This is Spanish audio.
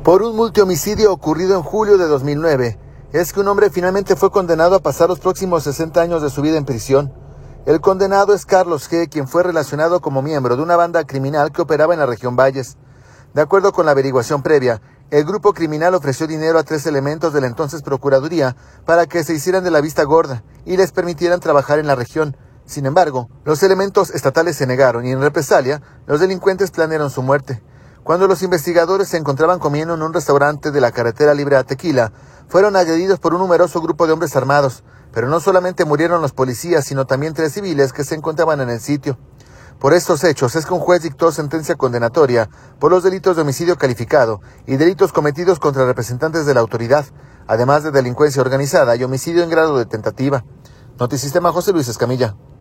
Por un multihomicidio ocurrido en julio de 2009, es que un hombre finalmente fue condenado a pasar los próximos 60 años de su vida en prisión. El condenado es Carlos G., quien fue relacionado como miembro de una banda criminal que operaba en la región Valles. De acuerdo con la averiguación previa, el grupo criminal ofreció dinero a 3 elementos de la entonces Procuraduría para que se hicieran de la vista gorda y les permitieran trabajar en la región. Sin embargo, los elementos estatales se negaron y en represalia, los delincuentes planearon su muerte. Cuando los investigadores se encontraban comiendo en un restaurante de la carretera libre a Tequila, fueron agredidos por un numeroso grupo de hombres armados, pero no solamente murieron los policías, sino también 3 civiles que se encontraban en el sitio. Por estos hechos es que un juez dictó sentencia condenatoria por los delitos de homicidio calificado y delitos cometidos contra representantes de la autoridad, además de delincuencia organizada y homicidio en grado de tentativa. Notisistema, José Luis Escamilla.